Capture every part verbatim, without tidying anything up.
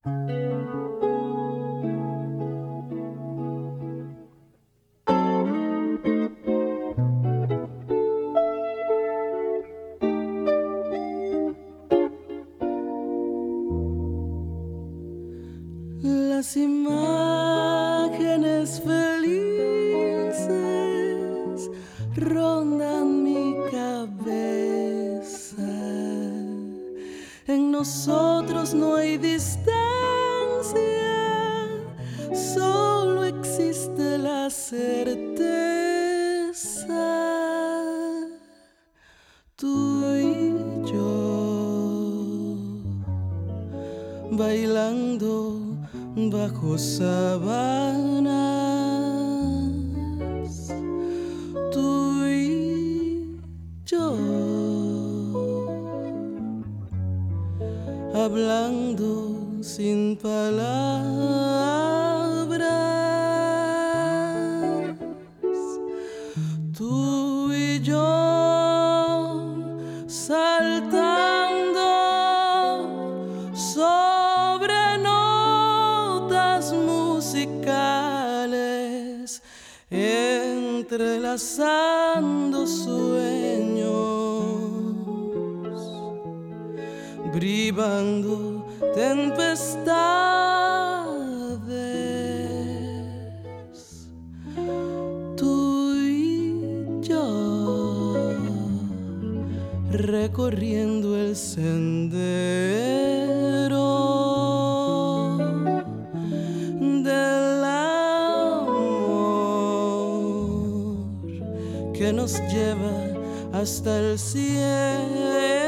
Las imágenes felices rondan mi cabeza. En nosotros no hay distancia, solo existe la certeza. Tú y yo bailando bajo sábanas, tú y yo hablando sin palabras, tú y yo saltando sobre notas musicales, entrelazando sueños, brivando tempestades, tú y yo recorriendo el sendero del amor que nos lleva hasta el cielo.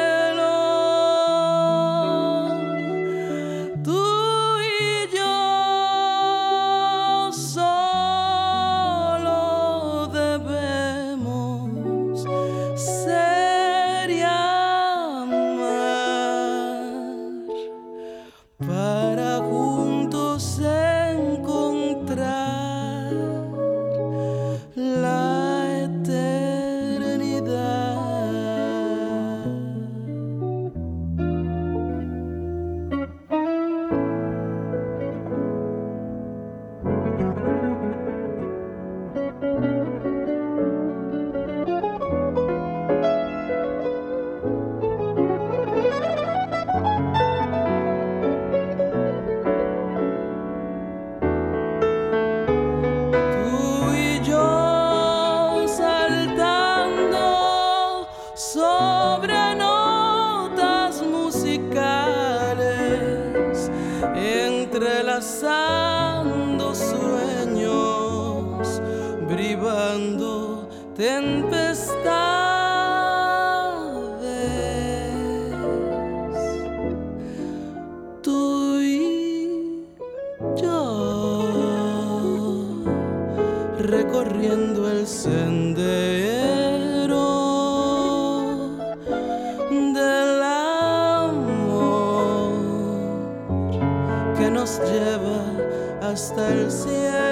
Tú y yo solo debemos ser y amar para juntos encontrar la eternidad. Tú y yo saltando sobre notas musicales, entrelazando sueños, brivando tempestades, tú y yo recorriendo el sendero del amor que nos lleva hasta el cielo.